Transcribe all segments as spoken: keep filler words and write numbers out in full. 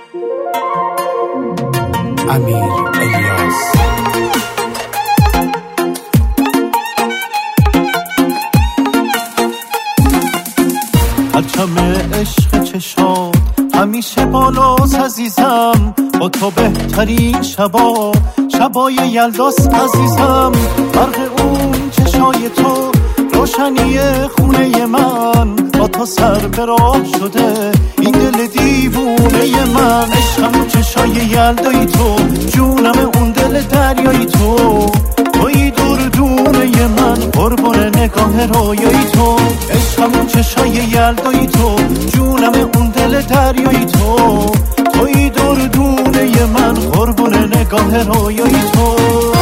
امیر الیاس. پرچم عشق چشات همیشه بالاست عزیزم، با تو بهترین شبا شبای یلداس عزیزم. برق اون چشای تو روشنی خونه من، با تو سر به راه شده این دل دیوونه من. عشقم چشای یلدای تو، جونم اون دل دریای تو، توی دور دونه من قربون نگاه رویای تو. عشقم چشای یلدای تو، جونم اون دل دریای تو، توی دور دونه من قربون نگاه رویای تو.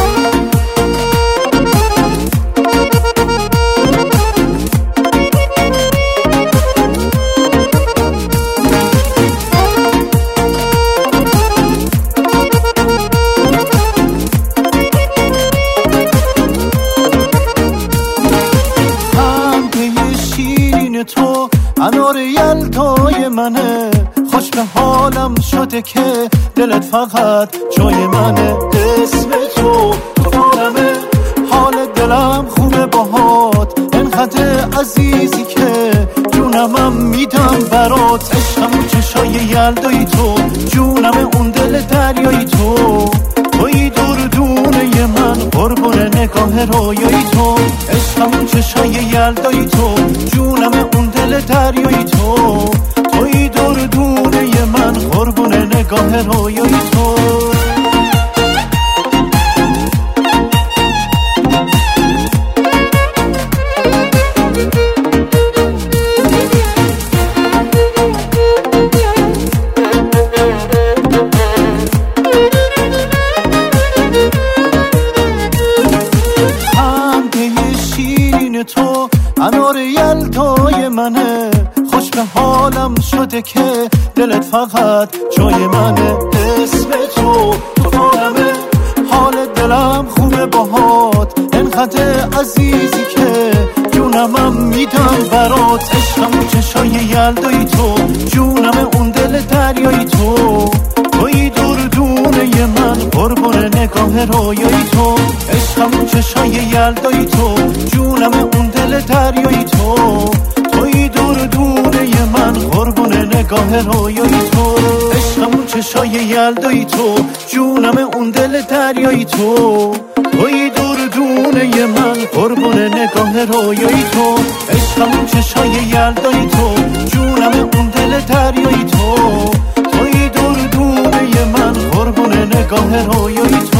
تو انار یلدای منه، خوش به حالم شده که دلت فقط جای منه. اسم تو فارمه، حال دلم خوبه باهات، انقدر عزیزی که جونمم میدم برات. عشقم چشای یلدای تو، جونم اون دل دریای تو، توی دور دونه من قربون نگاه رویای تو. عشقم چشای یلدای تو، جونم اون دل دریای تو، توی دور دونه من قربون نگاه رویای تو. تو انار یلدای منه، خوش به حالم شده که دلت فقط جای منه. اسم تو فارمه، حال دلم خوبه باهات، انقدر عزیزی که جونمم میدم برات. عشقم چشای یلدای تو، جونم اون دل دریای تو، توی دور دونه من قربون نگاه رویای تو. عشقم چشای یلدای تو، جونم اون دل دریای تو، توی دور دونه من قربون نگاه رویای تو. عشقم چشای یلدای تو، جونم اون دل دریای تو، توی دور دونه من قربون نگاه رویای تو. عشقم چشای یلدای تو، جونم اون دل دریای تو، توی دور دونه من قربون نگاه رویای تو.